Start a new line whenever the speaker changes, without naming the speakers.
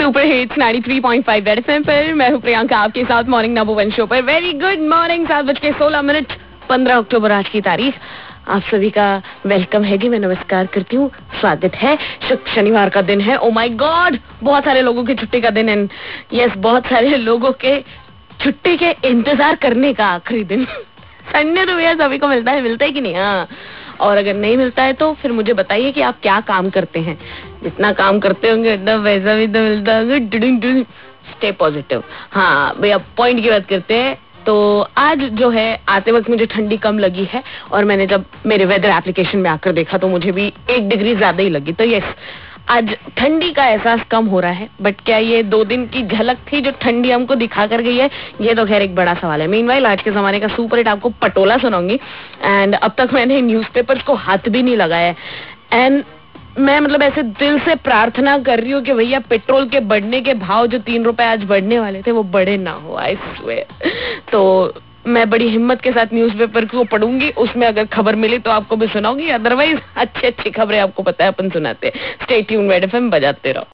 Super hits 93.5 red FM पर मैं हूँ प्रियंका आपके साथ मॉर्निंग नंबर 1 शो पर। वेरी गुड मॉर्निंग, 7:16, 15 अक्टूबर आज की तारीख। आप सभी का वेलकम है जी, मैं नमस्कार करती हूँ, स्वागत है। शनिवार का दिन है। ओ माय गॉड, बहुत सारे लोगों की छुट्टी का दिन है। यस, बहुत सारे लोगों के छुट्टी के इंतजार करने का आखिरी दिन। संडे तो भैया सभी को मिलता है कि नहीं? हाँ, और अगर नहीं मिलता है तो फिर मुझे बताइए कि आप क्या काम करते हैं। जितना काम करते होंगे उतना पैसा भी तो मिलता होगा। Stay positive. हाँ भैया, पॉइंट की बात करते हैं। तो आज जो है आते वक्त मुझे ठंडी कम लगी है, और मैंने जब मेरे वेदर एप्लीकेशन में आकर देखा तो मुझे भी 1 डिग्री ज्यादा ही लगी। तो यस, आज ठंडी का एहसास कम हो रहा है। बट क्या ये 2 दिन की झलक थी जो ठंडी हमको दिखा कर गई है? ये तो खैर एक बड़ा सवाल है। मीनवाइल आज के जमाने का सुपर हिट आपको पटोला सुनाऊंगी। एंड अब तक मैंने न्यूज़पेपर्स को हाथ भी नहीं लगाया है। एंड मैं मतलब ऐसे दिल से प्रार्थना कर रही हूँ कि भैया पेट्रोल के बढ़ने के भाव जो 3 रुपए आज बढ़ने वाले थे वो बढ़े ना हो, आई स्वेयर। तो मैं बड़ी हिम्मत के साथ न्यूज़पेपर को पढ़ूंगी, उसमें अगर खबर मिली तो आपको भी सुनाऊंगी, अदरवाइज अच्छी अच्छी खबरें आपको पता है अपन सुनाते हैं। स्टे ट्यून, रेड एफएम बजाते रहो।